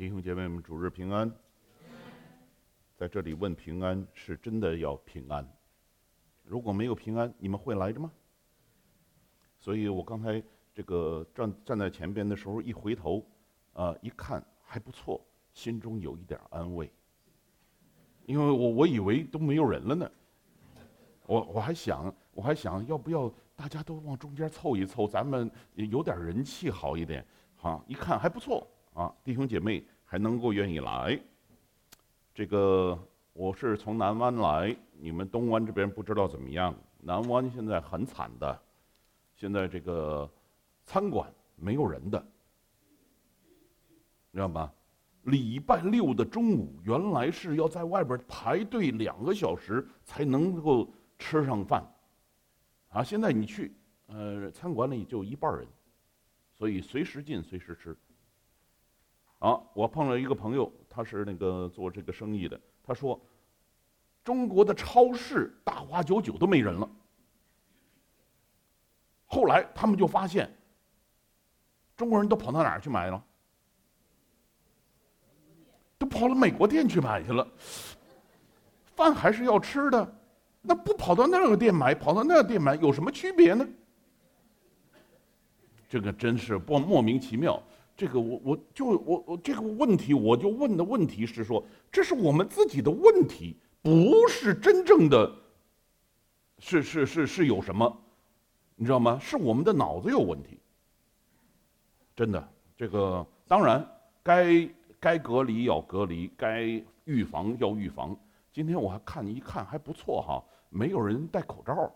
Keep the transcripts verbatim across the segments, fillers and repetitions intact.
弟兄姐妹们，主日平安。在这里问平安，是真的要平安。如果没有平安，你们会来着吗？所以我刚才这个站站在前边的时候，一回头，啊、呃，一看还不错，心中有一点安慰。因为我我以为都没有人了呢，我我还想我还想要不要大家都往中间凑一凑，咱们有点人气好一点。好，一看还不错啊，弟兄姐妹还能够愿意来。这个我是从南湾来，你们东湾这边不知道怎么样。南湾现在很惨的，现在这个餐馆没有人的，知道吗？礼拜六的中午，原来是要在外边排队两个小时才能够吃上饭，啊，现在你去，呃，餐馆里就一半人，所以随时进随时吃。啊，我碰了一个朋友，他是那个做这个生意的，他说，中国的超市大华九九都没人了。后来他们就发现，中国人都跑到哪儿去买了？都跑到美国店去买去了。饭还是要吃的，那不跑到那个店买，跑到那个店买有什么区别呢？这个真是不莫名其妙。这个我我就我我这个问题，我就问的问题是说，这是我们自己的问题，不是真正的，是是是是有什么，你知道吗？是我们的脑子有问题。真的，这个当然该该隔离要隔离，该预防要预防。今天我还看一看还不错哈，没有人戴口罩。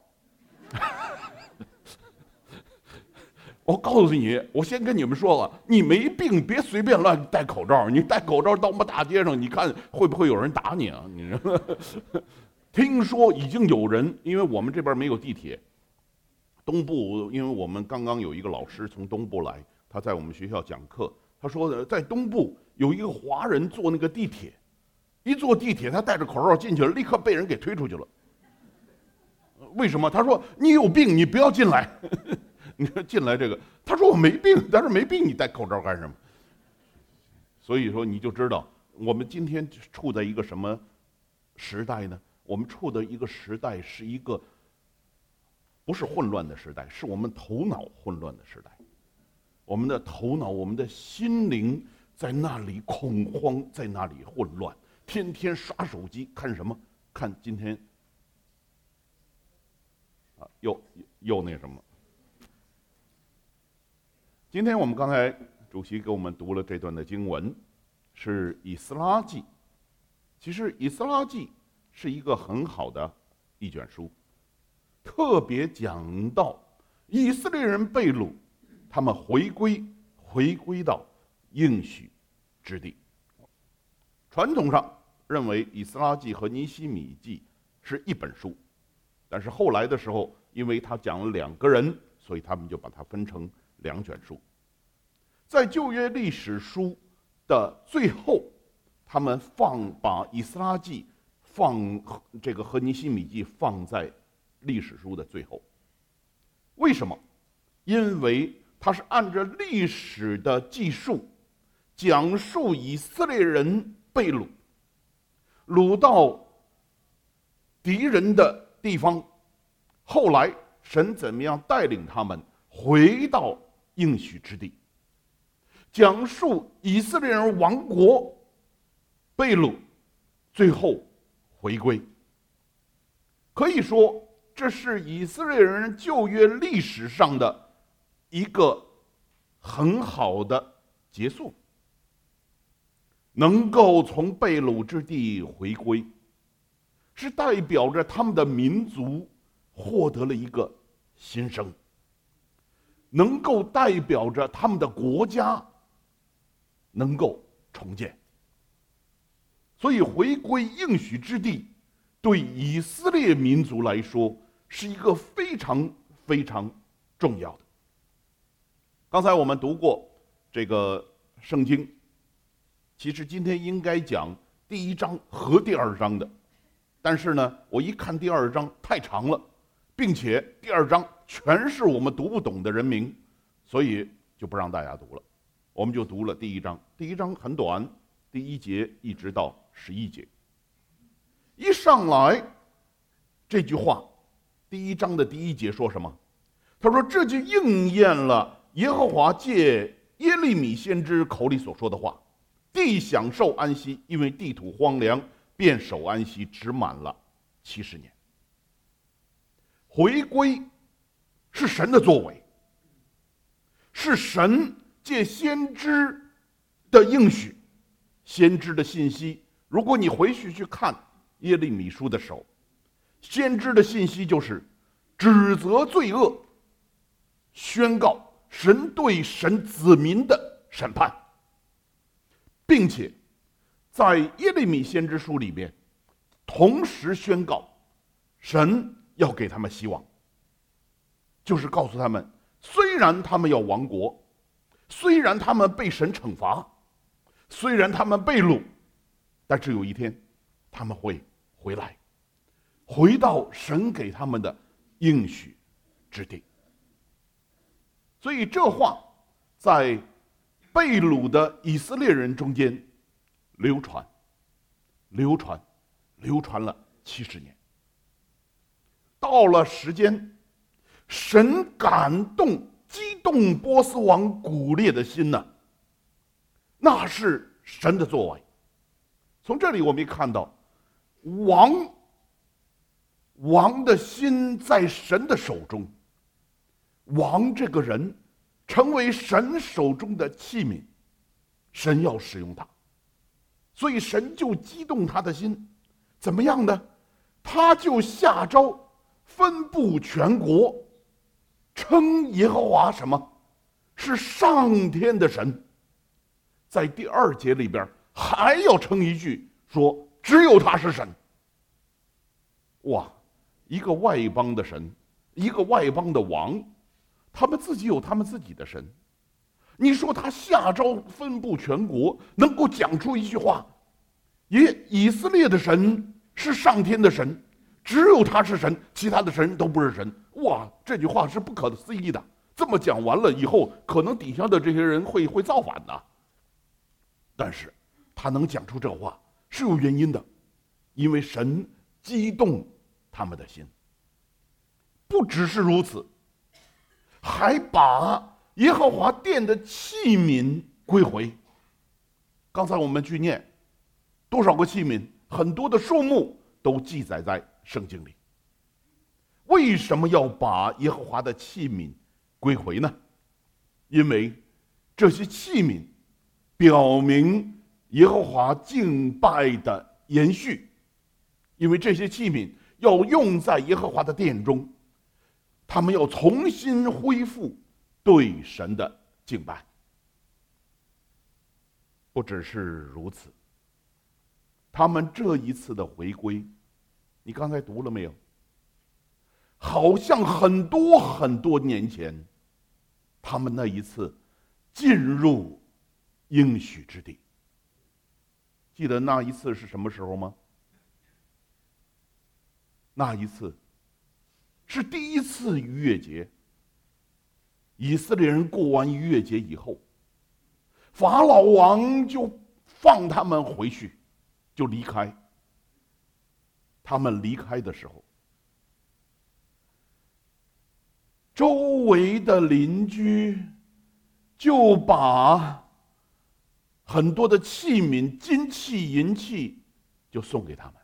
我告诉你，我先跟你们说了，你没病别随便乱戴口罩。你戴口罩到我们大街上，你看会不会有人打你啊？你听说已经有人，因为我们这边没有地铁，东部，因为我们刚刚有一个老师从东部来，他在我们学校讲课，他说在东部有一个华人坐那个地铁，一坐地铁他戴着口罩进去了，立刻被人给推出去了。为什么？他说你有病，你不要进来。你说进来这个，他说我没病，但是没病，你戴口罩干什么？所以说你就知道我们今天处在一个什么时代呢？我们处的一个时代是一个不是混乱的时代，是我们头脑混乱的时代。我们的头脑，我们的心灵在那里恐慌，在那里混乱，天天刷手机看什么？看今天啊，又又那什么？今天我们刚才主席给我们读了这段的经文，是以斯拉记。其实以斯拉记是一个很好的一卷书，特别讲到以色列人被掳，他们回归回归到应许之地。传统上认为以斯拉记和尼希米记是一本书，但是后来的时候，因为他讲了两个人，所以他们就把它分成两卷书。在旧约历史书的最后，他们放把以斯拉记放这个和尼希米记放在历史书的最后。为什么？因为它是按照历史的记述，讲述以色列人被掳，掳到敌人的地方，后来神怎么样带领他们回到应许之地，讲述以色列人亡国、被掳，最后回归。可以说，这是以色列人旧约历史上的一个很好的结束。能够从被掳之地回归，是代表着他们的民族获得了一个新生，能够代表着他们的国家能够重建。所以回归应许之地对以色列民族来说是一个非常非常重要的。刚才我们读过这个圣经，其实今天应该讲第一章和第二章的，但是呢，我一看第二章太长了，并且第二章全是我们读不懂的人名，所以就不让大家读了。 我们就读了第一章。第一章很短，第一节一直到十一节。一上来这句话，第一章的第一节说什么？他说：“这就应验了耶和华借耶利米先知口里所说的话，地享受安息，因为地土荒凉，便守安息，只满了七十年。”回归是神的作为，是神借先知的应许，先知的信息。如果你回去去看耶利米书的时候，先知的信息就是指责罪恶，宣告神对神子民的审判，并且在耶利米先知书里边同时宣告神要给他们希望，就是告诉他们，虽然他们要亡国，虽然他们被神惩罚，虽然他们被掳，但是有一天他们会回来，回到神给他们的应许之地。所以这话在被掳的以色列人中间流传流传流传了七十年。到了时间，神感动激动波斯王古列的心呢，那是神的作为。从这里我们看到王王的心在神的手中，王这个人成为神手中的器皿，神要使用他，所以神就激动他的心，怎么样呢？他就下诏分布全国，称耶和华什么？是上天的神。在第二节里边还要称一句，说只有他是神。哇，一个外邦的神，一个外邦的王，他们自己有他们自己的神。你说他下诏分布全国，能够讲出一句话，也以色列的神是上天的神，只有他是神，其他的神都不是神。哇，这句话是不可思议的。这么讲完了以后，可能底下的这些人会会造反的。但是他能讲出这话是有原因的，因为神激动他们的心。不只是如此，还把耶和华殿的器皿归回。刚才我们去念多少个器皿，很多的数目都记载在圣经里。为什么要把耶和华的器皿归回呢？因为这些器皿表明耶和华敬拜的延续，因为这些器皿要用在耶和华的殿中，他们要重新恢复对神的敬拜。不只是如此，他们这一次的回归，你刚才读了没有？好像很多很多年前，他们那一次进入应许之地。记得那一次是什么时候吗？那一次是第一次逾越节。以色列人过完逾越节以后，法老王就放他们回去，就离开。他们离开的时候，周围的邻居就把很多的器皿，金器银器就送给他们。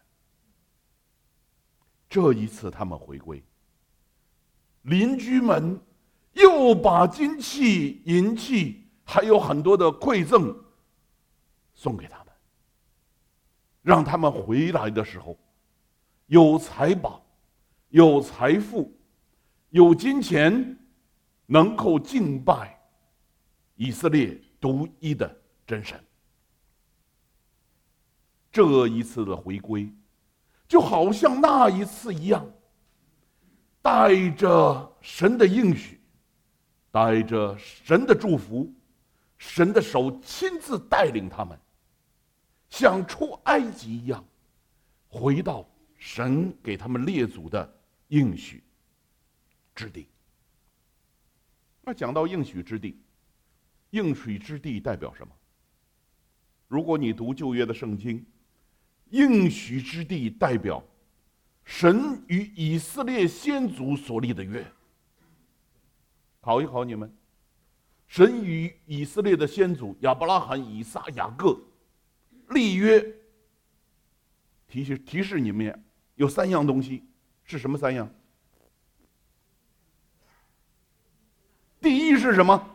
这一次他们回归，邻居们又把金器银器还有很多的馈赠送给他们，让他们回来的时候有财宝，有财富，有金钱，能够敬拜以色列独一的真神。这一次的回归就好像那一次一样，带着神的应许，带着神的祝福，神的手亲自带领他们，像出埃及一样，回到神给他们列祖的应许之地。那讲到应许之地， 应许之地代表什么？如果你读旧约的圣经，应许之地代表神与以色列先祖所立的约。考一考你们，神与以色列的先祖亚伯拉罕、以撒、雅各立约，提示提示你们有三样东西，是什么三样？第一是什么？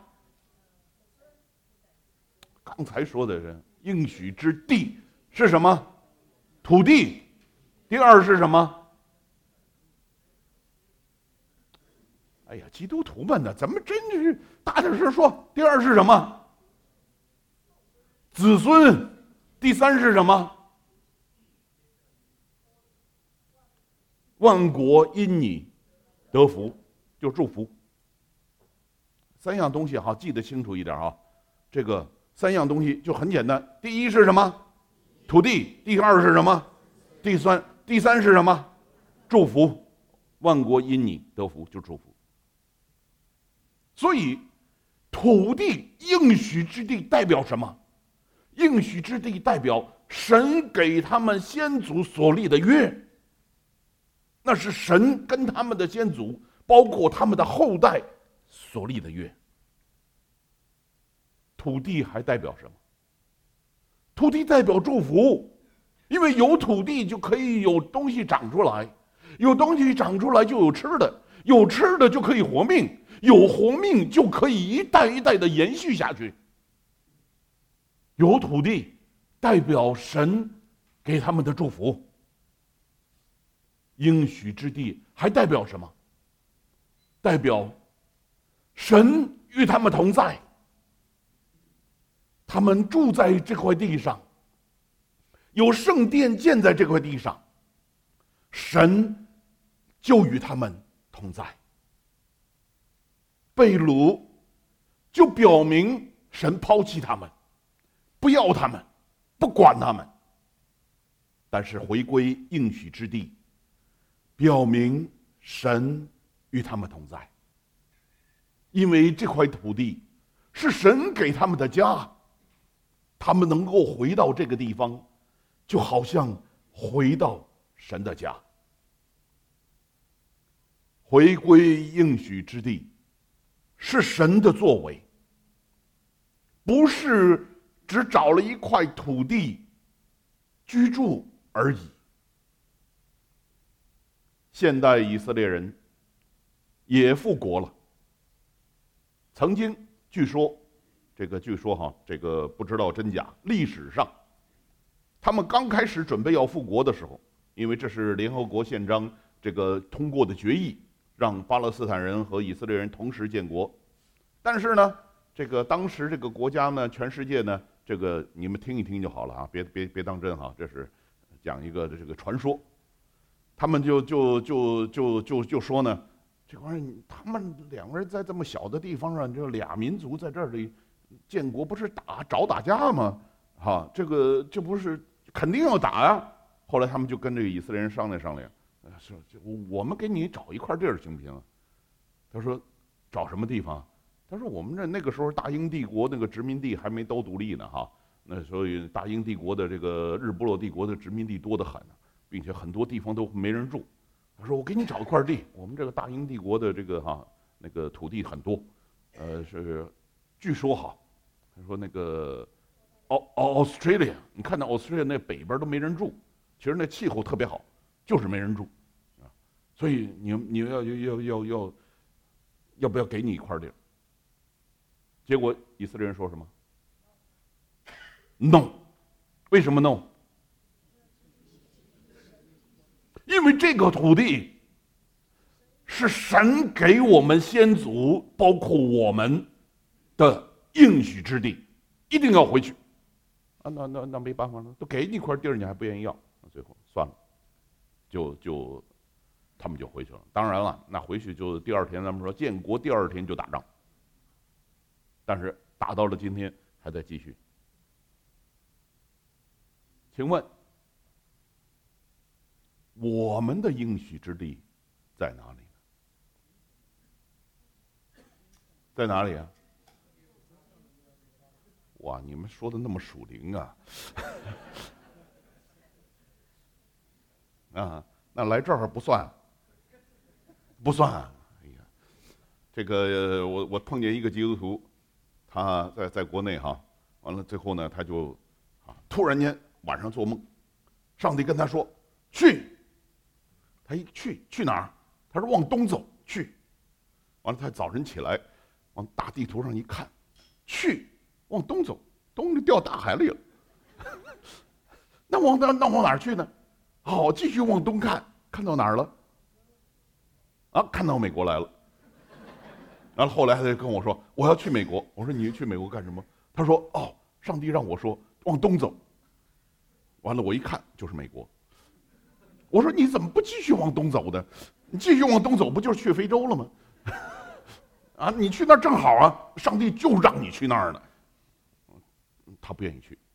刚才说的是应许之地是什么？土地。第二是什么？哎呀，基督徒们呢，怎么真是大点声说？第二是什么？子孙。第三是什么？万国因你得福，就祝福。三样东西哈，记得清楚一点啊。这个三样东西就很简单。第一是什么？土地。第二是什么？第三，第三是什么？祝福。万国因你得福，就祝福。所以，土地应许之地代表什么？应许之地代表神给他们先祖所立的约，那是神跟他们的先祖，包括他们的后代所立的约。土地还代表什么？土地代表祝福，因为有土地就可以有东西长出来，有东西长出来就有吃的，有吃的就可以活命，有活命就可以一代一代的延续下去。有土地代表神给他们的祝福，应许之地还代表什么？代表神与他们同在，他们住在这块地上，有圣殿建在这块地上，神就与他们同在。被掳就表明神抛弃他们，不要他们，不管他们。但是回归应许之地，表明神与他们同在，因为这块土地是神给他们的家，他们能够回到这个地方，就好像回到神的家。回归应许之地是神的作为，不是只找了一块土地居住而已。现代以色列人也复国了。曾经据说，这个据说哈，这个不知道真假。历史上，他们刚开始准备要复国的时候，因为这是联合国宪章这个通过的决议，让巴勒斯坦人和以色列人同时建国。但是呢，这个当时这个国家呢，全世界呢，这个你们听一听就好了啊，别别别当真哈，这是讲一个这个传说。他们就就就就就就说呢，这玩意儿他们两个人在这么小的地方上，就俩民族在这里建国，不是打找打架吗？哈，这个这不是肯定要打呀。后来他们就跟这个以色列人商量商量，说我们给你找一块地儿行不行？他说找什么地方？他说我们这那个时候大英帝国那个殖民地还没都独立呢哈，那所以大英帝国的这个日不落帝国的殖民地多得很，并且很多地方都没人住。他说我给你找一块地，我们这个大英帝国的这个哈那个土地很多，呃是据说哈，他说那个澳澳 Australia， 你看到 Australia 那北边都没人住，其实那气候特别好，就是没人住啊，所以你你要要要要要不要给你一块地？结果以色列人说什么 ？No， 为什么 no？ 因为这个土地是神给我们先祖，包括我们的应许之地，一定要回去。啊，那那那没办法了，都给你一块地儿，你还不愿意要，那最后算了，就就他们就回去了。当然了，那回去就第二天，咱们说建国第二天就打仗，但是打到了今天还在继续。请问，我们的应许之地在哪里呢？在哪里啊？ 哇，你们说的那么属灵啊！啊，那来这儿不算，不算。哎呀，这个我我碰见一个基督徒，他在在国内哈，完了最后呢，他就啊突然间晚上做梦，上帝跟他说去，他一去去哪儿？他说往东走去，完了他早晨起来，往大地图上一看，去往东走，东就掉大海里了。那往那那往哪儿去呢？好，继续往东看，看到哪儿了？啊，看到美国来了。然后后来他就跟我说，我要去美国。我说你去美国干什么？他说哦，上帝让我说往东走。完了，我一看就是美国。我说你怎么不继续往东走的？你继续往东走，不就是去非洲了吗？啊，你去那儿正好啊，上帝就让你去那儿呢。他不愿意去。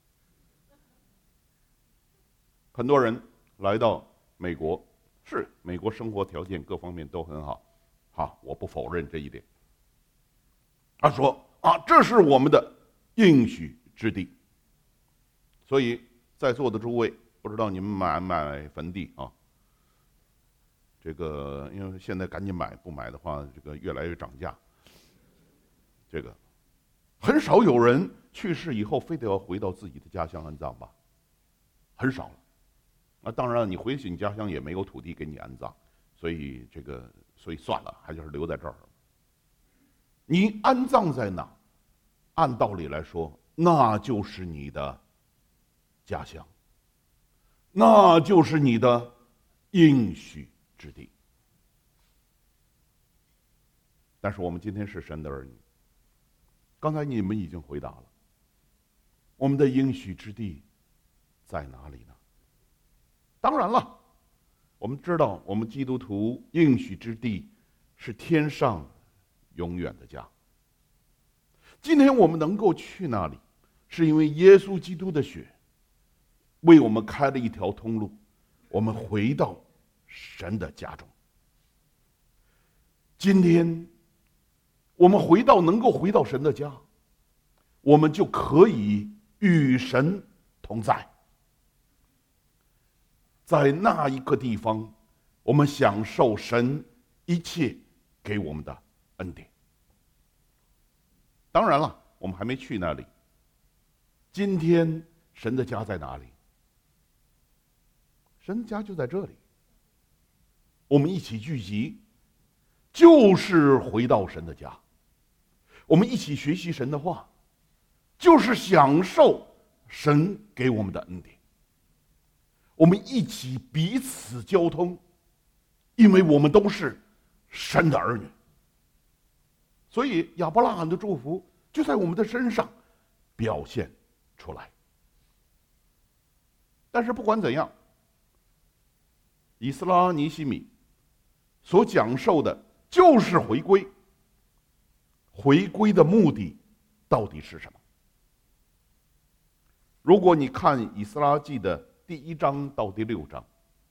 很多人来到美国，是美国生活条件各方面都很好，好，我不否认这一点。他说啊，这是我们的应许之地。所以在座的诸位，不知道你们买不买坟地啊？这个因为现在赶紧买，不买的话，这个越来越涨价。这个很少有人去世以后非得要回到自己的家乡安葬吧？很少了。那当然，你回去你家乡也没有土地给你安葬，所以这个所以算了，还就是留在这儿。你安葬在哪？按道理来说，那就是你的家乡，那就是你的应许之地。但是我们今天是神的儿女，刚才你们已经回答了，我们的应许之地在哪里呢？当然了，我们知道我们基督徒应许之地是天上永远的家。今天我们能够去那里，是因为耶稣基督的血为我们开了一条通路，我们回到神的家中。今天我们回到能够回到神的家，我们就可以与神同在。在那一个地方，我们享受神一切给我们的恩典。当然了，我们还没去那里。今天神的家在哪里？神的家就在这里。我们一起聚集，就是回到神的家。我们一起学习神的话，就是享受神给我们的恩典。我们一起彼此交通，因为我们都是神的儿女。所以亚伯拉罕的祝福就在我们的身上表现出来。但是不管怎样，以斯拉尼西米所讲授的就是回归。回归的目的到底是什么？如果你看以斯拉记的第一章到第六章，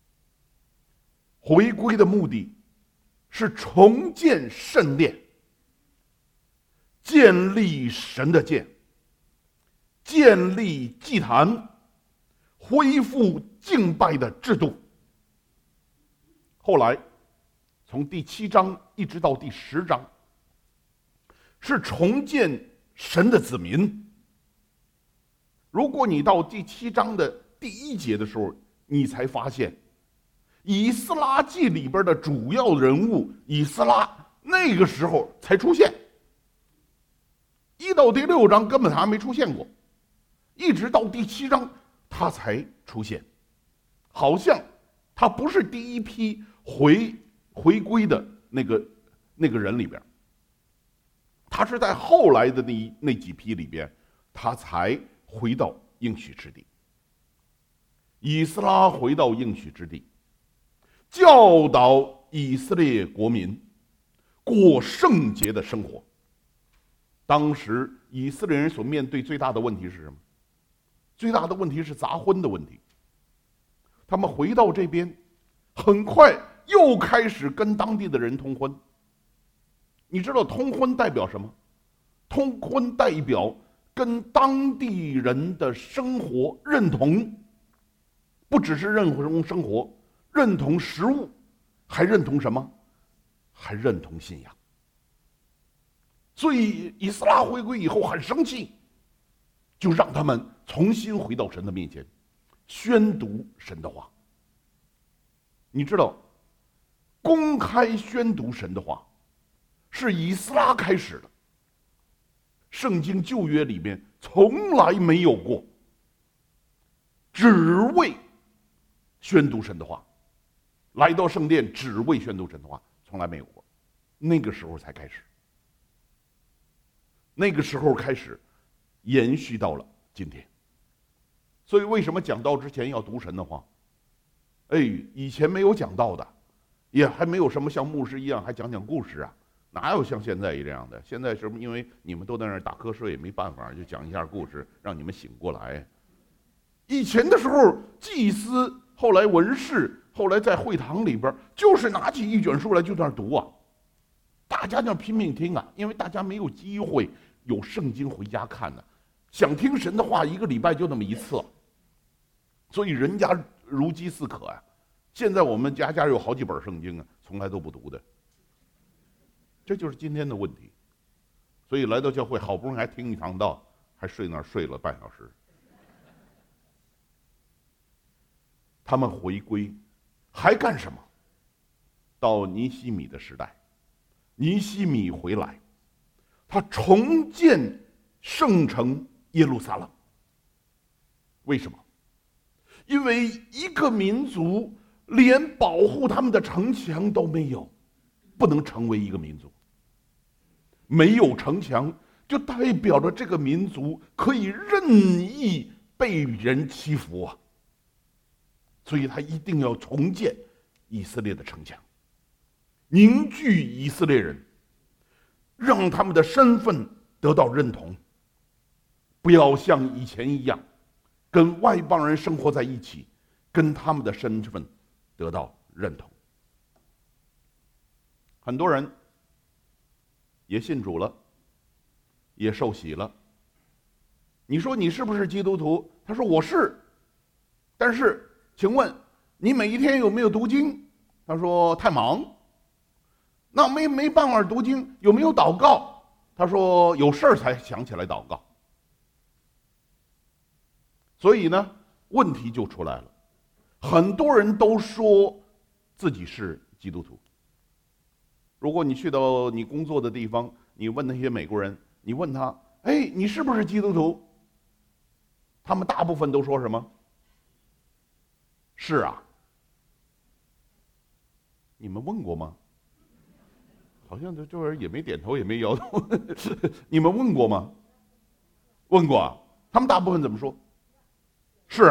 回归的目的是重建圣殿，建立神的殿，建立祭坛，恢复敬拜的制度。后来从第七章一直到第十章，是重建神的子民。如果你到第七章的第一节的时候，你才发现以斯拉记里边的主要人物以斯拉那个时候才出现，一到第六章根本还没出现过，一直到第七章他才出现，好像他不是第一批回回归的那个那个人里边，他是在后来的那那几批里边，他才回到应许之地。以斯拉回到应许之地，教导以色列国民过圣洁的生活。当时以色列人所面对最大的问题是什么？最大的问题是杂婚的问题。他们回到这边，很快又开始跟当地的人通婚。你知道通婚代表什么？通婚代表跟当地人的生活认同，不只是认同生活，认同食物，还认同什么？还认同信仰。所以以斯拉回归以后很生气，就让他们重新回到神的面前，宣读神的话。你知道，公开宣读神的话，是以斯拉开始的。圣经旧约里面从来没有过只为宣读神的话，来到圣殿只为宣读神的话，从来没有过。那个时候才开始，那个时候开始延续到了今天。所以为什么讲道之前要读神的话？哎，以前没有讲道的，也还没有什么像牧师一样还讲讲故事啊，哪有像现在这样的？现在是因为你们都在那儿打瞌睡，也没办法，就讲一下故事，让你们醒过来。以前的时候，祭司，后来文士，后来在会堂里边，就是拿起一卷书来就在那儿读啊，大家就拼命听啊，因为大家没有机会有圣经回家看呢，想听神的话，一个礼拜就那么一次，所以人家如饥似渴啊。现在我们家家有好几本圣经啊，从来都不读的。这就是今天的问题，所以来到教会好不容易还听一堂道，还睡那儿睡了半小时。他们回归，还干什么？到尼希米的时代，尼希米回来，他重建圣城耶路撒冷。为什么？因为一个民族连保护他们的城墙都没有，不能成为一个民族。没有城墙，就代表着这个民族可以任意被人欺负啊。所以他一定要重建以色列的城墙，凝聚以色列人，让他们的身份得到认同，不要像以前一样跟外邦人生活在一起，跟他们的身份得到认同。很多人也信主了，也受洗了。你说你是不是基督徒？他说我是。但是请问你每一天有没有读经？他说太忙。那没没办法读经，有没有祷告？他说有事儿才想起来祷告。所以呢，问题就出来了。很多人都说自己是基督徒。如果你去到你工作的地方，你问那些美国人，你问他，哎，你是不是基督徒？他们大部分都说什么？是啊。你们问过吗？好像这这玩意儿也没点头也没摇头。你们问过吗？问过啊。他们大部分怎么说？是。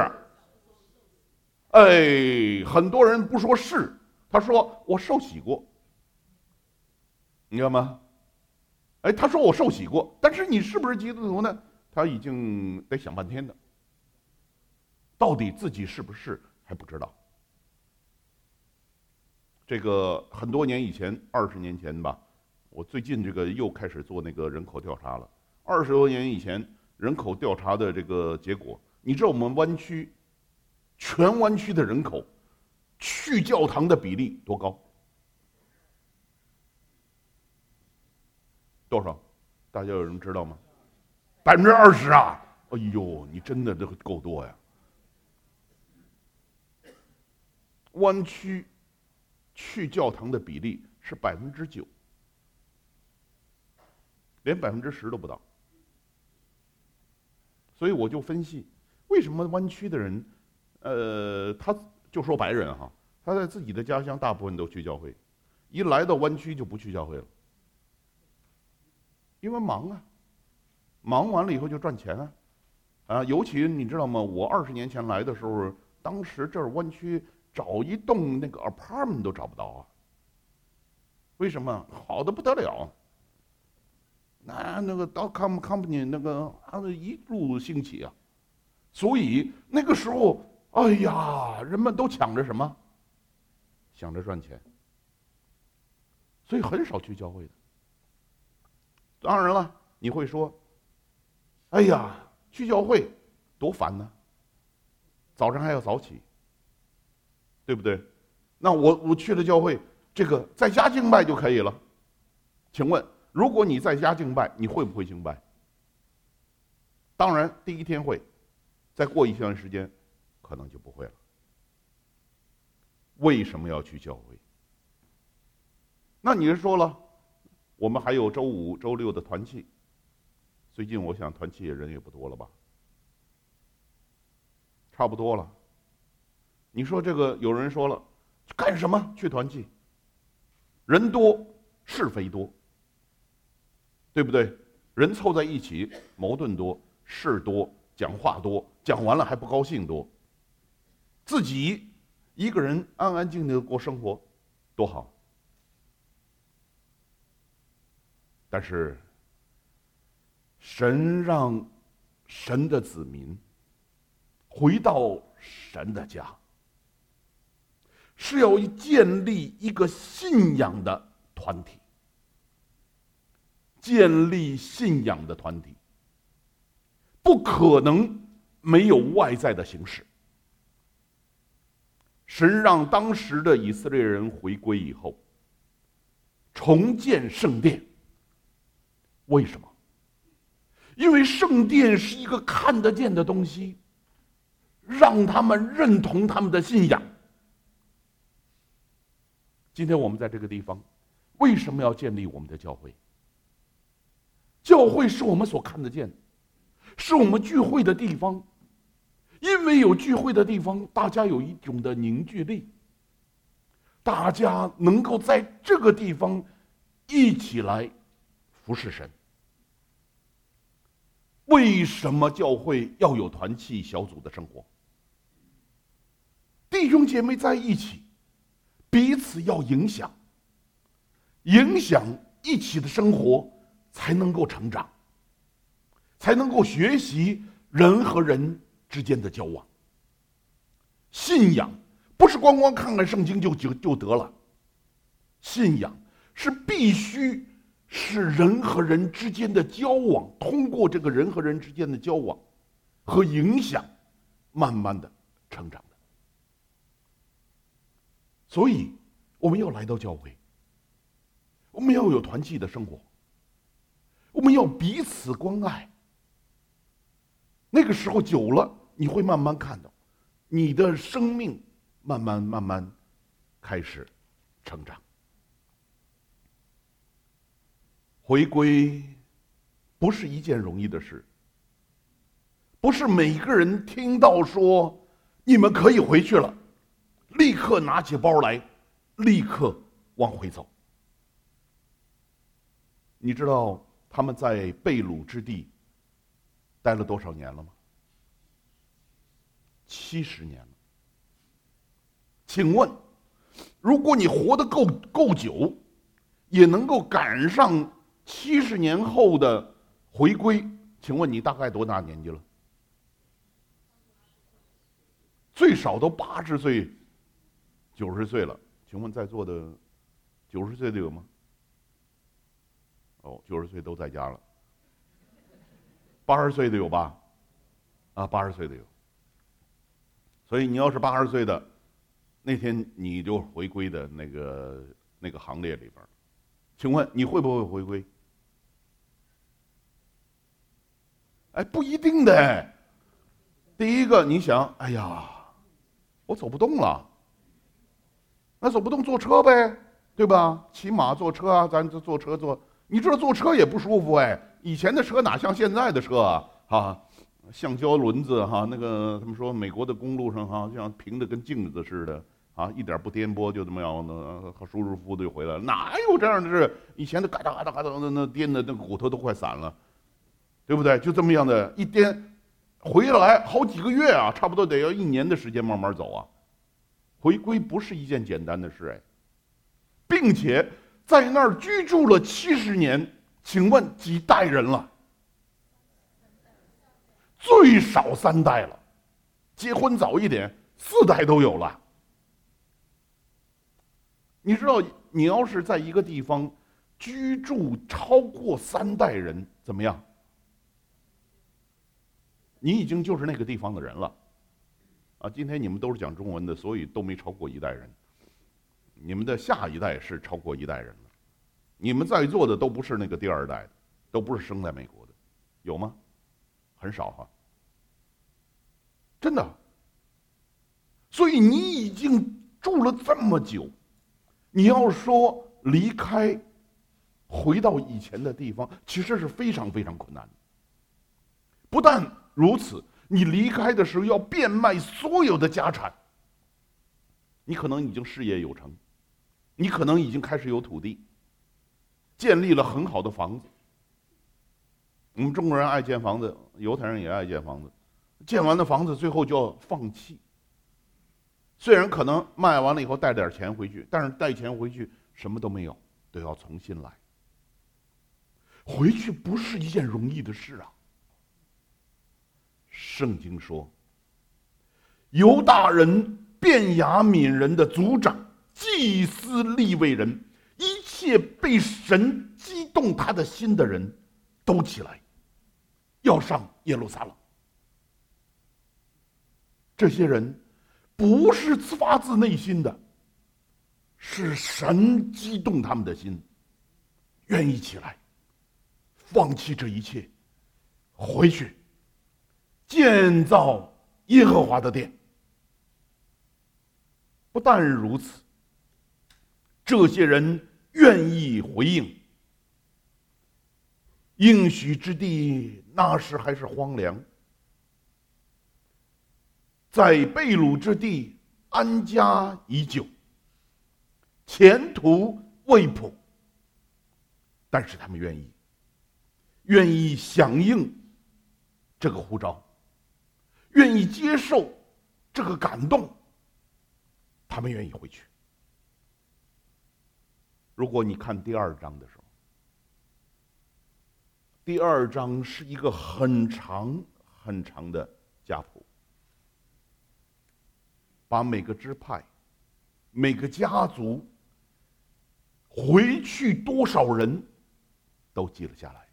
哎，很多人不说是，他说我受洗过。你知道吗？哎，他说我受洗过，但是你是不是基督徒呢？他已经得想半天的，到底自己是不是还不知道。这个很多年以前，二十年前吧，我最近这个又开始做那个人口调查了。二十多年以前人口调查的这个结果，你知道我们湾区，全湾区的人口去教堂的比例多高？多少？大家有人知道吗？百分之二十啊！哎呦，你真的这个够多呀！湾区去教堂的比例是百分之九，连百分之十都不到。所以我就分析，为什么湾区的人，呃，他就说白人哈，他在自己的家乡大部分都去教会，一来到湾区就不去教会了。因为忙啊，忙完了以后就赚钱啊，啊，尤其你知道吗？我二十年前来的时候，当时这儿湾区找一栋那个 apartment 都找不到啊。为什么？好的不得了，那那个 dot com company 那个啊一路兴起啊，所以那个时候，哎呀，人们都抢着什么？想着赚钱，所以很少去教会的。当然了，你会说， 哎呀，去教会多烦呢，早上还要早起，对不对？那我我去了教会，这个在家敬拜就可以了。请问，如果你在家敬拜，你会不会敬拜？当然，第一天会，再过一段时间，可能就不会了。为什么要去教会？那你是说了，我们还有周五、周六的团契，最近我想团契的人也不多了吧？差不多了。你说这个，有人说了，干什么去团契？人多是非多，对不对？人凑在一起，矛盾多，事多，讲话多，讲完了还不高兴多。自己一个人安安静静的过生活，多好。但是，神让神的子民回到神的家，是要建立一个信仰的团体。建立信仰的团体，不可能没有外在的形式。神让当时的以色列人回归以后，重建圣殿。为什么？因为圣殿是一个看得见的东西，让他们认同他们的信仰。今天我们在这个地方，为什么要建立我们的教会？教会是我们所看得见的，是我们聚会的地方。因为有聚会的地方，大家有一种的凝聚力，大家能够在这个地方一起来服侍神。为什么教会要有团契小组的生活？弟兄姐妹在一起，彼此要影响，影响一起的生活，才能够成长，才能够学习人和人之间的交往。信仰不是光光看看圣经就就就得了，信仰是必须是人和人之间的交往，通过这个人和人之间的交往和影响，慢慢的成长的。所以我们要来到教会，我们要有团契的生活，我们要彼此关爱。那个时候久了，你会慢慢看到，你的生命慢慢慢慢开始成长。回归不是一件容易的事，不是每个人听到说你们可以回去了，立刻拿起包来，立刻往回走。你知道他们在被掳之地待了多少年了吗？七十年了。请问，如果你活得够够久，也能够赶上七十年后的回归，请问你大概多大年纪了？最少都八十岁、九十岁了。请问在座的九十岁的有吗？哦，九十岁都在家了。八十岁的有吧？啊，八十岁的有。所以你要是八十岁的，那天你就回归的那个那个行列里边。请问你会不会回归？哎，不一定的。第一个，你想，哎呀，我走不动了，那走不动坐车呗，对吧？骑马坐车啊，咱就坐车坐。你知道坐车也不舒服哎，以前的车哪像现在的车啊？啊，橡胶轮子哈，那个他们说美国的公路上哈，像平的跟镜子似的啊，一点不颠簸就这么样的，舒舒服服的就回来了。哪有这样的事？以前的嘎哒嘎哒嘎哒那那颠的那骨头都快散了，对不对？就这么样的一颠，回来好几个月啊，差不多得要一年的时间慢慢走啊。回归不是一件简单的事哎，并且在那儿居住了七十年，请问几代人了？最少三代了，结婚早一点，四代都有了。你知道，你要是在一个地方居住超过三代人，怎么样？ 你已经就是那个地方的人了。啊，今天你们都是讲中文的，所以都没超过一代人。你们的下一代是超过一代人了。你们在座的都不是那个第二代的，都不是生在美国的，有吗？很少哈、啊。真的。所以你已经住了这么久，你要说离开，回到以前的地方，其实是非常非常困难的。不但如此，你离开的时候要变卖所有的家产。你可能已经事业有成，你可能已经开始有土地，建立了很好的房子。我们中国人爱建房子，犹太人也爱建房子，建完的房子最后就要放弃。虽然可能卖完了以后带点钱回去，但是带钱回去什么都没有，都要重新来。回去不是一件容易的事啊。圣经说，犹大人、便雅悯人的族长、祭司、利未人，一切被神激动他的心的人，都起来，要上耶路撒冷。这些人不是发自内心的，是神激动他们的心，愿意起来，放弃这一切，回去建造耶和华的殿。不但如此，这些人愿意回应。应许之地那时还是荒凉，在被掳之地安家已久，前途未卜。但是他们愿意，愿意响应这个呼召，愿意接受这个感动，他们愿意回去。如果你看第二章的时候，第二章是一个很长很长的家谱，把每个支派、每个家族回去多少人都记了下来。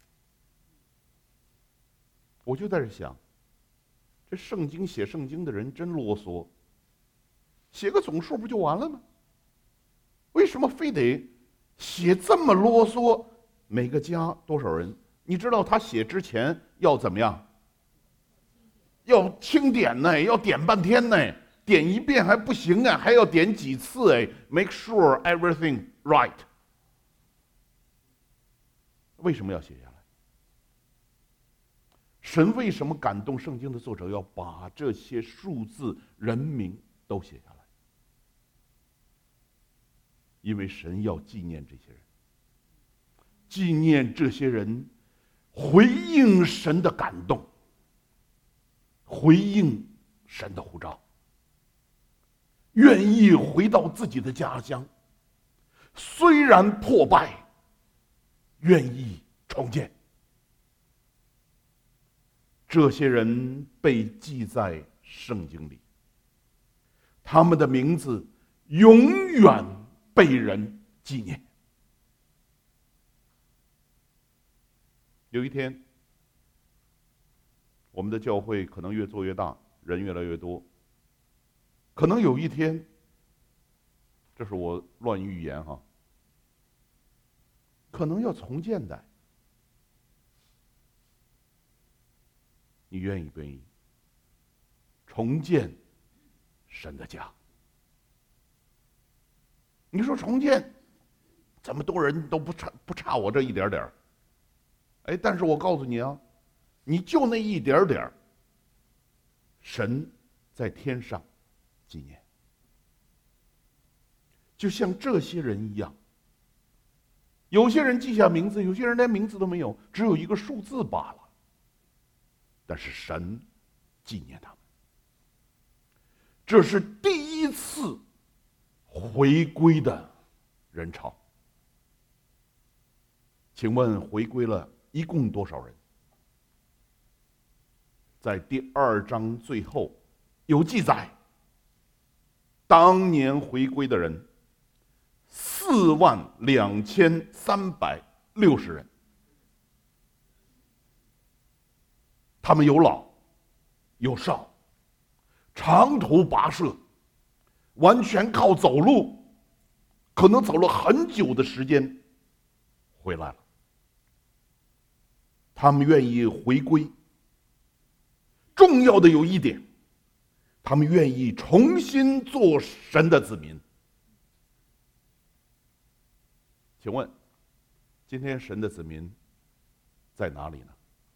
我就在这想，这圣经写圣经的人真啰嗦，写个总数不就完了吗？为什么非得写这么啰嗦？每个家多少人？你知道他写之前要怎么样？要清点呢，要点半天呢，点一遍还不行啊，还要点几次哎 ，make sure everything right。为什么要写下来？神为什么感动圣经的作者要把这些数字、人名都写下来？因为神要纪念这些人，纪念这些人回应神的感动，回应神的呼召，愿意回到自己的家乡，虽然破败，愿意重建。这些人被记在圣经里，他们的名字永远被人纪念。有一天，我们的教会可能越做越大，人越来越多。可能有一天，这是我乱预言哈，可能要重建的。你愿意不愿意重建神的家？你说重建，这么多人都不差不差我这一点点儿。哎，但是我告诉你啊，你就那一点点，神在天上纪念，就像这些人一样。有些人记下名字，有些人连名字都没有，只有一个数字罢了。但是神纪念他们，这是第一次回归的人潮。请问回归了一共多少人？在第二章最后有记载，当年回归的人四万两千三百六十人。他们有老有哨，长途跋涉，完全靠走路，可能走了很久的时间回来了。他们愿意回归，重要的有一点，他们愿意重新做神的子民。请问，今天神的子民在哪里呢？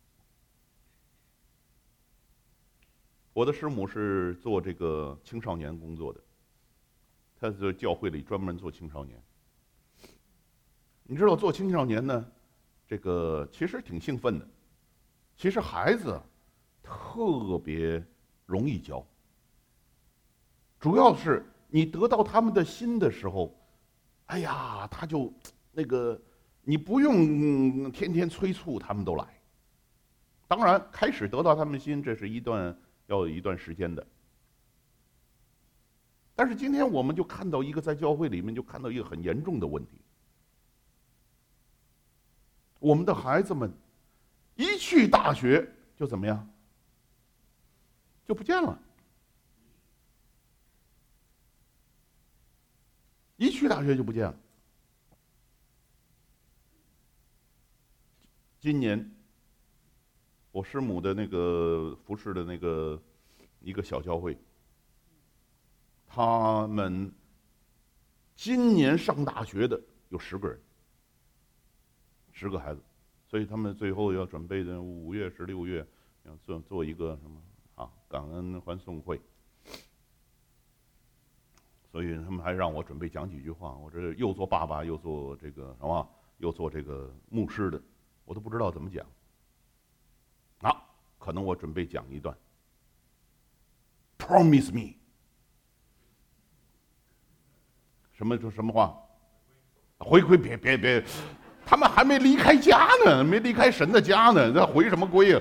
我的师母是做这个青少年工作的，她在教会里专门做青少年。你知道做青少年呢，这个其实挺兴奋的。其实孩子特别容易教，主要是你得到他们的心的时候，哎呀，他就那个你不用天天催促，他们都来。当然，开始得到他们心，这是一段要有一段时间的。但是今天我们就看到一个在教会里面就看到一个很严重的问题，我们的孩子们一去大学就怎么样？就不见了。一去大学就不见了。今年我师母的那个服侍的那个一个小教会，他们今年上大学的有十个人，十个孩子，所以他们最后要准备的五月十六月要做做一个什么啊感恩欢送会，所以他们还让我准备讲几句话。我这又做爸爸又做这个什么，又做这个牧师的，我都不知道怎么讲。啊，可能我准备讲一段 ，Promise me， 什么什么话？回归别别别，他们还没离开家呢，没离开神的家呢，那回什么归啊？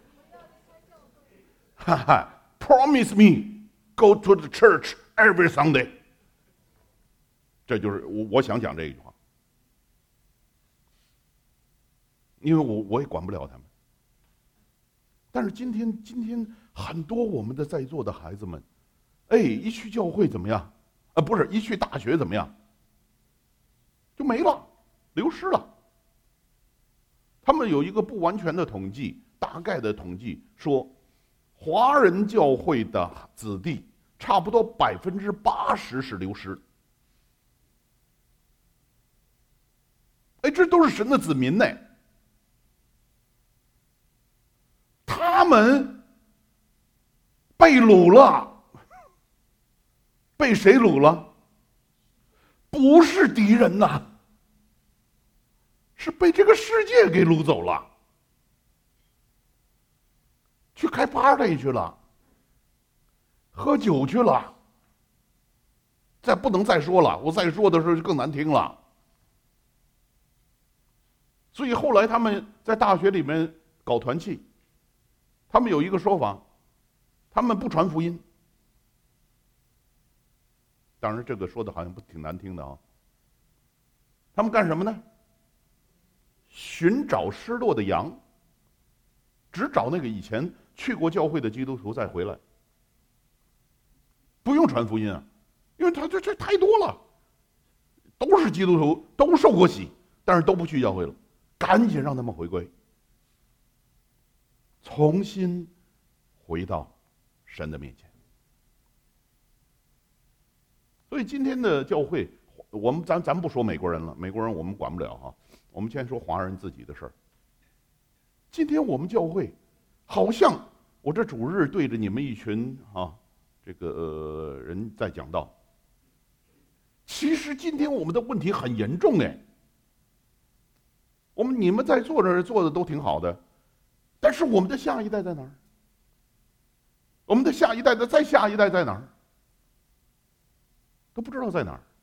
哈哈 ，Promise me go to the church every Sunday。这就是我我想讲这一句话，因为我我也管不了他们。但是今天今天很多我们的在座的孩子们，哎，一去教会怎么样？啊，不是一去大学怎么样？就没了，流失了。他们有一个不完全的统计，大概的统计说，华人教会的子弟差不多百分之八十是流失。哎，这都是神的子民呢。他们被掳了，被谁掳了？不是敌人呐，是被这个世界给掳走了，去开 party 去了，喝酒去了。再不能再说了，我再说的时候就更难听了。所以后来他们在大学里面搞团契，他们有一个说法，他们不传福音。当然这个说的好像不挺难听的啊。他们干什么呢？寻找失落的羊，只找那个以前去过教会的基督徒再回来，不用传福音啊，因为他这这太多了，都是基督徒，都受过洗，但是都不去教会了，赶紧让他们回归，重新回到神的面前。所以今天的教会，我们咱咱不说美国人了，美国人我们管不了哈，我们先说华人自己的事儿。今天我们教会，好像我这主日对着你们一群啊，这个、呃、人在讲道。其实今天我们的问题很严重哎。我们你们在座这儿做的都挺好的，但是我们的下一代在哪儿？我们的下一代的再下一代在哪儿？都不知道在哪儿。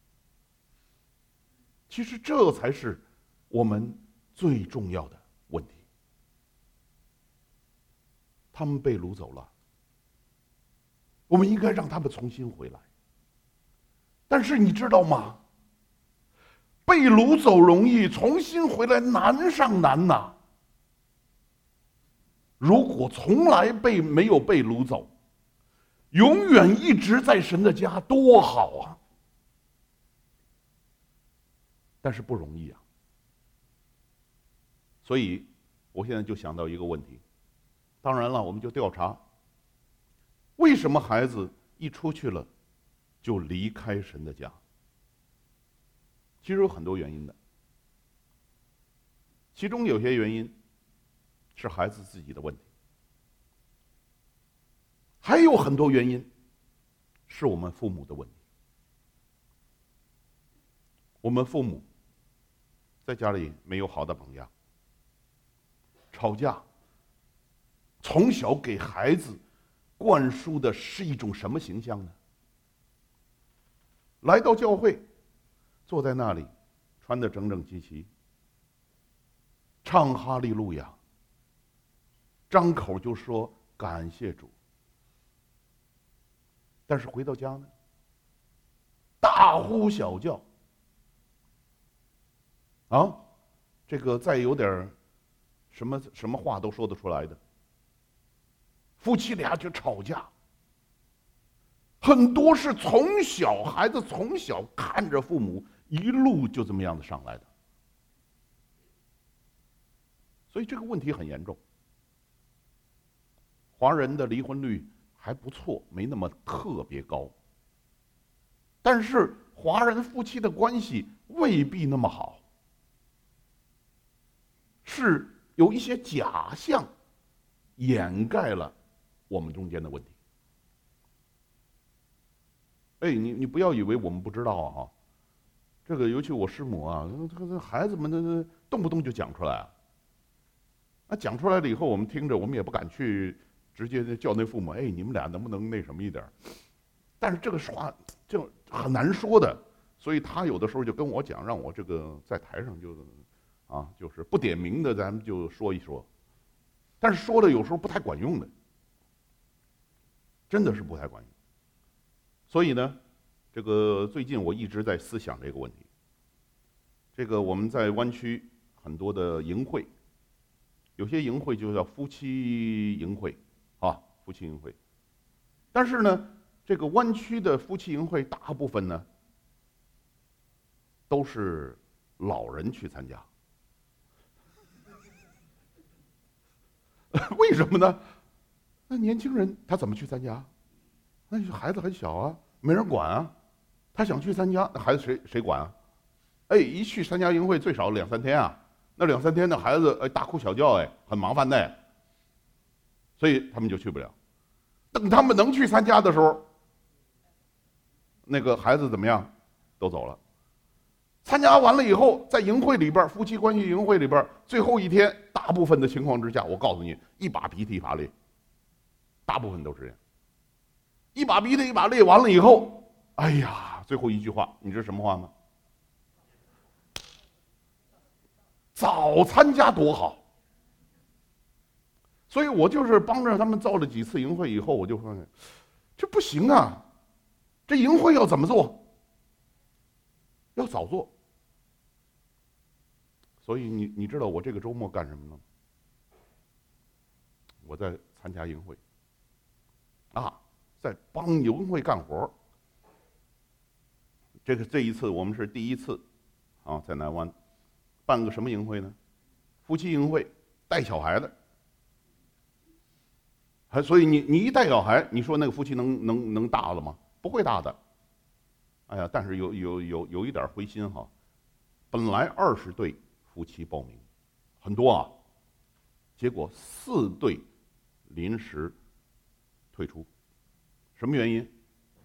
其实这才是我们最重要的问题。他们被掳走了，我们应该让他们重新回来。但是你知道吗？被掳走容易，重新回来难上难呐。 如果从来被没有被掳走，永远一直在神的家，多好啊！但是不容易啊。所以，我现在就想到一个问题。当然了，我们就调查，为什么孩子一出去了，就离开神的家？其实有很多原因的。其中有些原因是孩子自己的问题，还有很多原因是我们父母的问题。我们父母在家里没有好的榜样，吵架，从小给孩子灌输的是一种什么形象呢？来到教会，坐在那里，穿得整整齐齐，唱哈利路亚，张口就说感谢主。但是回到家呢，大呼小叫，啊，这个再有点什么什么话都说得出来的，夫妻俩就吵架。很多是从小孩子从小看着父母一路就这么样的上来的，所以这个问题很严重。华人的离婚率还不错，没那么特别高，但是华人夫妻的关系未必那么好，是有一些假象掩盖了我们中间的问题。哎，你你不要以为我们不知道啊！哈，这个尤其我师母啊，这个孩子们那动不动就讲出来啊。那讲出来了以后，我们听着，我们也不敢去直接叫那父母，哎，你们俩能不能那什么一点？但是这个话就很难说的，所以他有的时候就跟我讲，让我这个在台上就啊，就是不点名的，咱们就说一说。但是说的有时候不太管用的，真的是不太管用。所以呢，这个最近我一直在思想这个问题。这个我们在湾区很多的营会，有些营会就叫夫妻营会，啊，夫妻营会。但是呢，这个湾区的夫妻营会大部分呢，都是老人去参加。为什么呢？那年轻人他怎么去参加？那孩子很小啊，没人管啊，他想去参加，那孩子谁谁管啊？哎，一去参加营会最少两三天啊，那两三天的孩子哎大哭小叫哎，很麻烦的，所以他们就去不了。等他们能去参加的时候，那个孩子怎么样，都走了。参加完了以后，在营会里边，夫妻关系营会里边，最后一天，大部分的情况之下，我告诉你，一把鼻涕一把泪，大部分都是这样。一把鼻涕一把泪完了以后，哎呀，最后一句话，你知道什么话吗？早参加多好。所以我就是帮着他们造了几次营会以后，我就说，这不行啊，这营会要怎么做？要早做。所以你你知道我这个周末干什么呢？我在参加营会，啊。在帮营会干活。这个这一次我们是第一次，啊，在南湾办个什么营会呢？夫妻营会，带小孩的。还所以你你一带小孩，你说那个夫妻能能能大了吗？不会大的。哎呀，但是有有有有一点灰心哈，本来二十对夫妻报名，很多啊，结果四对临时退出。什么原因？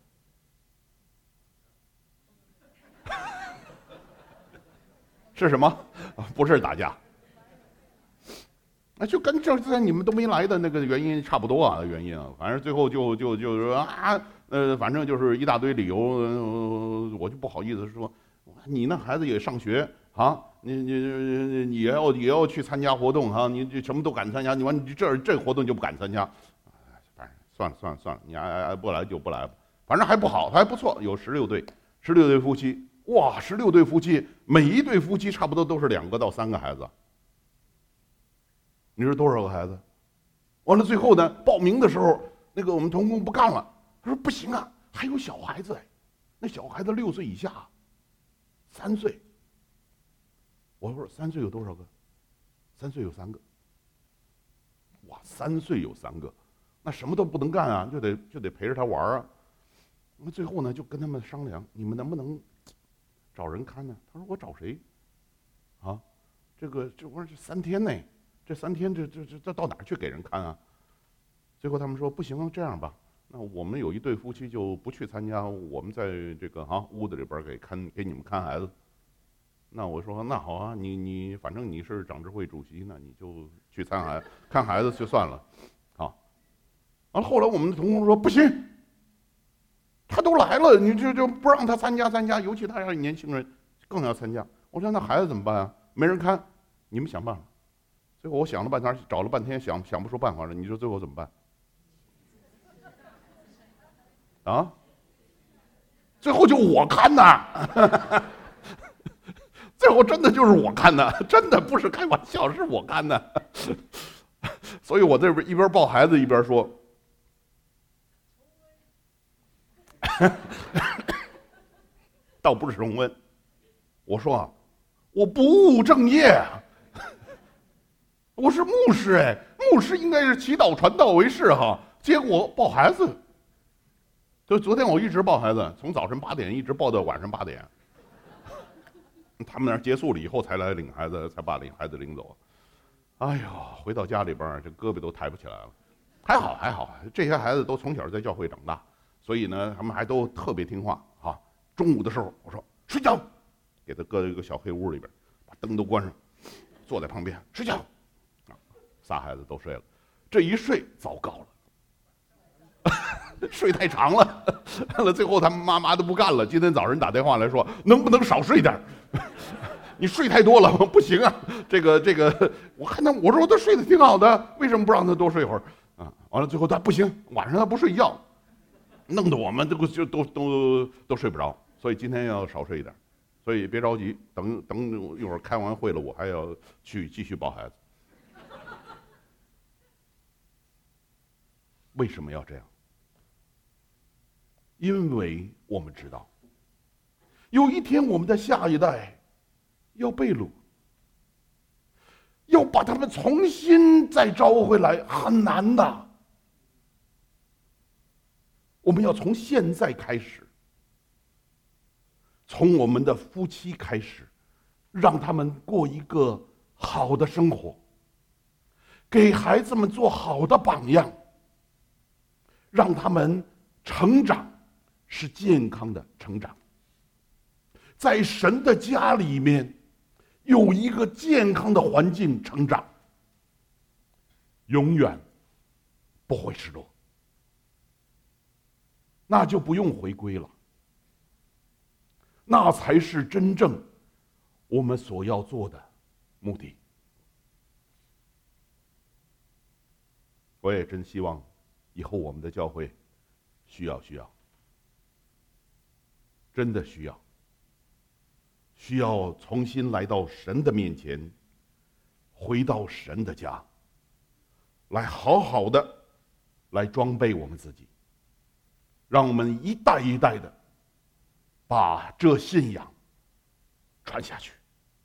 是什么？不是打架，那就跟这这你们都没来的那个原因差不多啊，原因啊，反正最后就就就说啊，呃，反正就是一大堆理由，呃、我就不好意思说，你那孩子也上学啊，你你你你也要也要去参加活动哈、啊，你这什么都敢参加，你完你这这活动就不敢参加。算了算了算了，你爱爱不来就不来吧，反正还不好，还不错，有十六对，十六对夫妻，哇，十六对夫妻，每一对夫妻差不多都是两个到三个孩子，你说多少个孩子？ 完了最后呢，报名的时候，那个我们童工不干了，他说不行啊，还有小孩子哎，那小孩子六岁以下，三岁。我说三岁有多少个？三岁有三个。哇，三岁有三个，那什么都不能干啊，就得就得陪着他玩啊。那最后呢，就跟他们商量，你们能不能找人看呢？他说我找谁？啊，这个这我说这三天呢，这三天这这这这到哪儿去给人看啊？最后他们说不行，这样吧，那我们有一对夫妻就不去参加，我们在这个哈、啊、屋子里边给看给你们看孩子。那我说那好啊，你你反正你是长执会主席，那你就去参孩看孩子就算了，啊。完了后来我们的同工说不行，他都来了，你这就不让他参加参加，尤其他要是年轻人更要参加。我说那孩子怎么办啊？没人看，你们想办法。最后我想了半天，找了半天，想想不出办法了。你说最后怎么办？啊？最后就我看呐。最后真的就是我看的，真的不是开玩笑，是我看的。所以我这边一边抱孩子一边说，倒不是重温。我说啊，我不务正业，我是牧师哎，牧师应该是祈祷传道为事哈，结果抱孩子。就昨天我一直抱孩子，从早晨八点一直抱到晚上八点。他们那儿结束了以后才来领孩子，才把领孩子领走。哎呦，回到家里边这胳膊都抬不起来了。还好还好，这些孩子都从小在教会长大，所以呢，他们还都特别听话啊。中午的时候，我说睡觉，给他搁在一个小黑屋里边，把灯都关上，坐在旁边睡觉。啊，仨孩子都睡了，这一睡糟糕了。睡太长了，完了最后他们妈妈都不干了。今天早上打电话来说，能不能少睡点？你睡太多了，不行啊！这个这个，我看他，我说他睡得挺好的，为什么不让他多睡一会儿啊？完了最后他不行，晚上他不睡觉，弄得我们这个就都都都睡不着。所以今天要少睡一点，所以别着急，等等一会儿开完会了，我还要去继续抱孩子。为什么要这样？因为我们知道，有一天我们的下一代要被掳，要把他们重新再招回来，很难的。我们要从现在开始，从我们的夫妻开始，让他们过一个好的生活，给孩子们做好的榜样，让他们成长是健康的成长，在神的家里面有一个健康的环境成长，永远不会失落，那就不用回归了，那才是真正我们所要做的目的。我也真希望以后我们的教会需要需要真的需要需要重新来到神的面前，回到神的家，来好好的来装备我们自己，让我们一代一代的把这信仰传下去。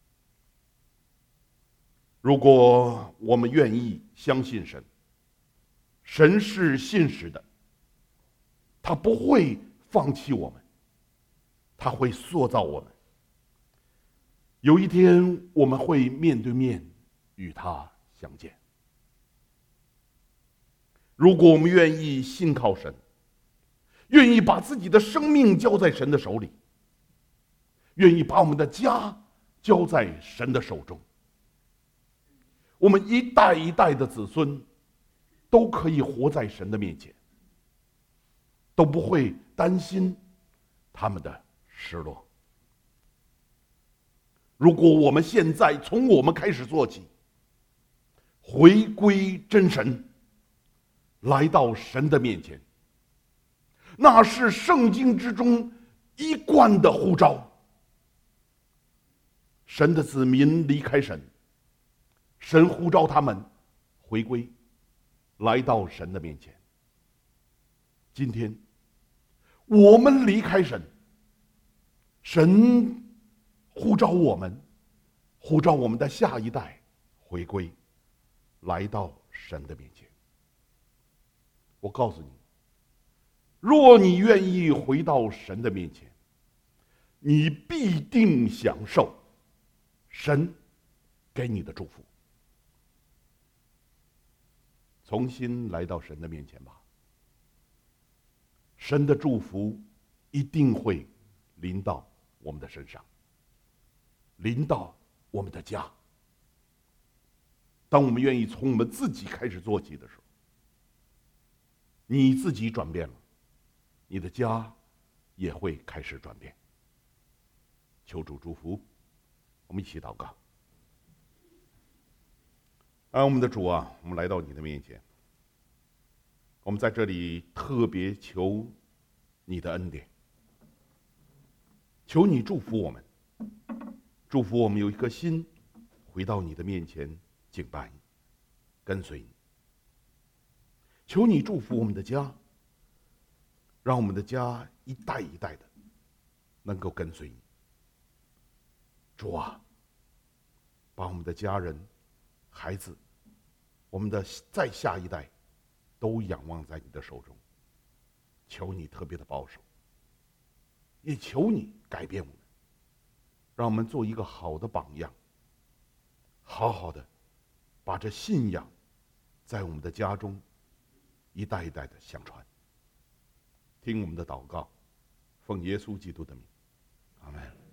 如果我们愿意相信神，神是信实的，他不会放弃我们，他会塑造我们。有一天我们会面对面与他相见。如果我们愿意信靠神，愿意把自己的生命交在神的手里，愿意把我们的家交在神的手中，我们一代一代的子孙都可以活在神的面前，都不会担心他们的失落。如果我们现在从我们开始做起，回归真神，来到神的面前，那是圣经之中一贯的呼召。神的子民离开神，神呼召他们回归， 来到神的面前。今天我们离开神，神呼召我们，呼召我们的下一代回归，来到神的面前。我告诉你，若你愿意回到神的面前，你必定享受神给你的祝福。重新来到神的面前吧，神的祝福一定会临到我们的身上，临到我们的家。当我们愿意从我们自己开始做起的时候，你自己转变了，你的家也会开始转变。求主祝福，我们一起祷告。啊，我们的主啊，我们来到你的面前，我们在这里特别求你的恩典，求你祝福我们，祝福我们有一颗心回到你的面前敬拜你，跟随你。求你祝福我们的家，让我们的家一代一代的能够跟随你。主啊，把我们的家人、孩子，我们的再下一代都仰望在你的手中，求你特别的保守，也求你改变我们，让我们做一个好的榜样，好好的把这信仰在我们的家中一代一代的相传。听我们的祷告，奉耶稣基督的名，阿们。